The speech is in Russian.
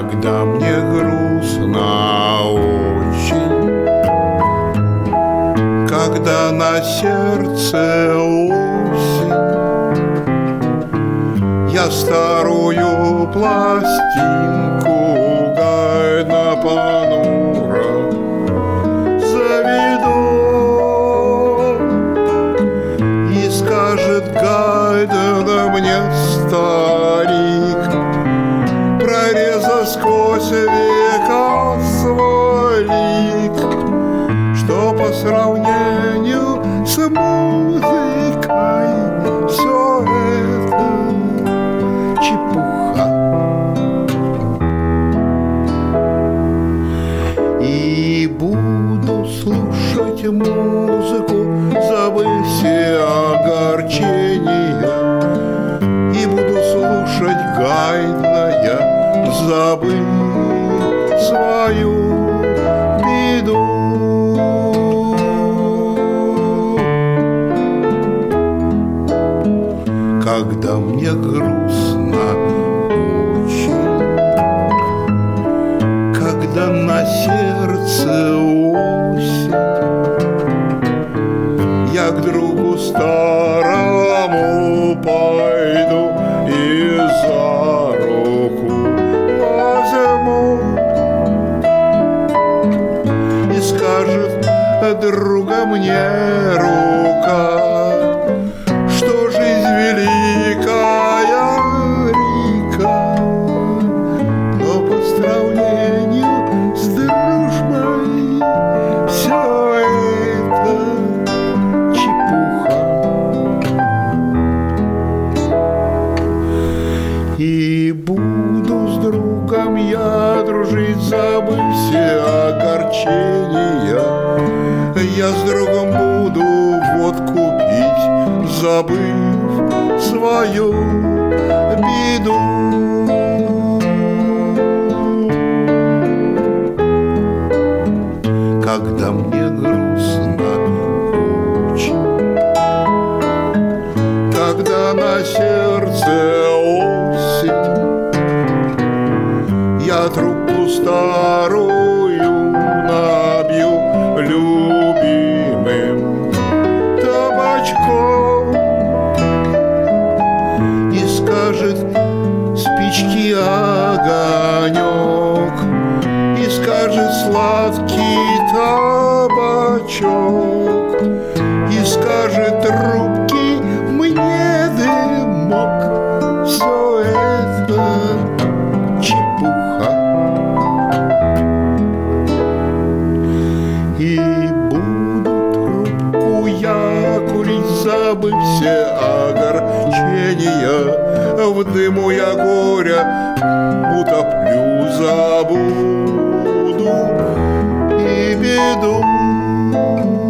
когда мне грустно очень, когда на сердце осень, я старую пластинку гайно понуро заведу, и скажет Гайден мне, старик, прорезав сквозь века свой лик, что по сравнению с музыкой все это чепуха. И буду слушать музыку, забыв все огорчения, и буду слушать Гайдна я, забыв свою беду. Когда мне грустно очень, когда на сердце осень, я к другу старому пойду и за руку возьму, и скажет друга мне рука, что жизнь великая река, но по сравнению с дружбой все это чепуха. И буду с другом я дружить, забыв все огорчения, я с другом буду водку пить, забыв свою беду. Когда мне грустно очень, когда на сердце осень, я трубку старую набью любимым табачком, и скажет спички огонек, и скажет сладкий табачок, и скажет трубки мне дымок, все это чепуха. И буду трубку я курить, забыв все огорчения, в дыму я горя утоплю, забуду и беду.